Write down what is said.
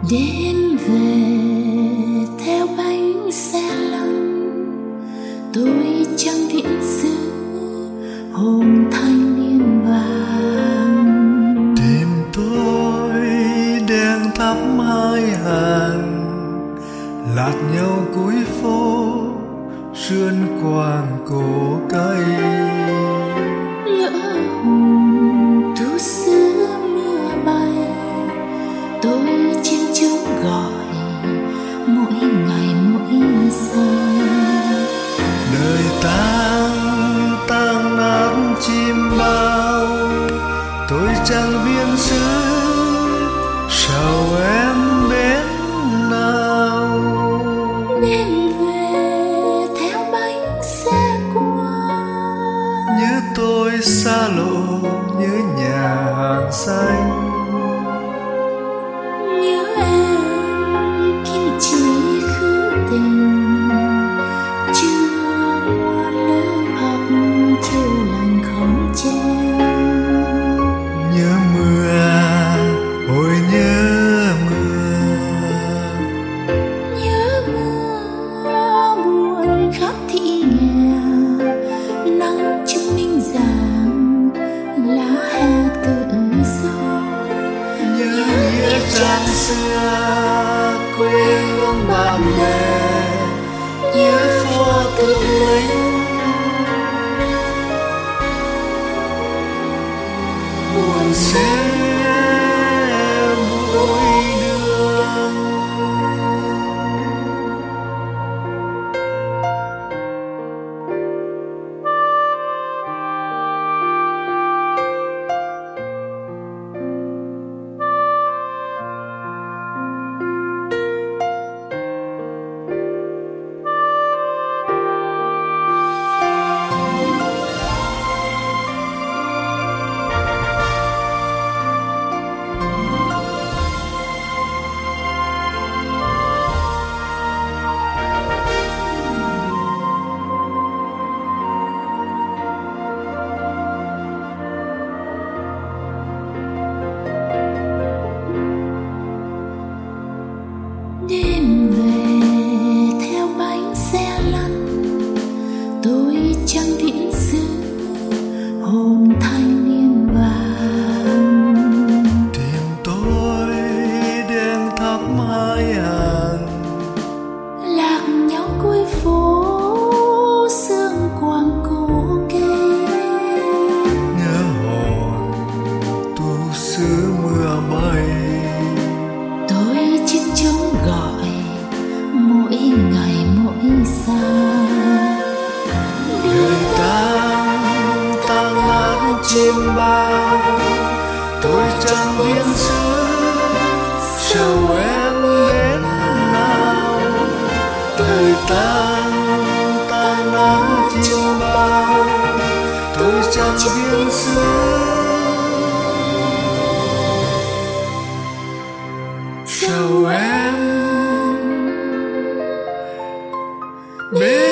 Đêm về theo bánh xe lăn, tôi chẳng viễn xứ hồn thanh niên vàng. Tìm tôi đèn thắp hai hàng, lạc nhau cuối phố sươn quàng cổ cây. Lỡ hồn thu xưa mưa bay, tôi trên trống gọi mỗi ngày mỗi giờ. Đời tan nát chim bao, tôi chẳng biên xứ sao em bên nào. Đêm về theo bánh xe qua, Nhớ tôi xa lộ, nhớ nhà hàng xanh. nhớ em kim chỉ khứ tình, chưa mua lớp học, chưa lòng không treo. Nhớ mưa, ôi nhớ mưa. Nhớ mưa buồn khắp thị nghèo, nắng chứng minh rằng lá hè tự do. Nhớ nghĩa trang xưa, quê hương bạn bè. Nhớ pho tượng lính, buồn sẽ mỗi đường. Đêm về theo bánh xe lăn, tôi chẳng viễn xứ hồn thanh niên vàng. Tìm tôi đèn thắp hai hàng, Lạc nhau cuối phố sương quàng cổ cây. nhớ hồn tu xứ mưa bay. Tôi chiếc trống gọi mỗi ngày mỗi xa. Đời tan nát chim bao, tôi chẳng biết xứ sao em đến nào. Đời tan nát chim bao, tôi chẳng biết xứ sao em bên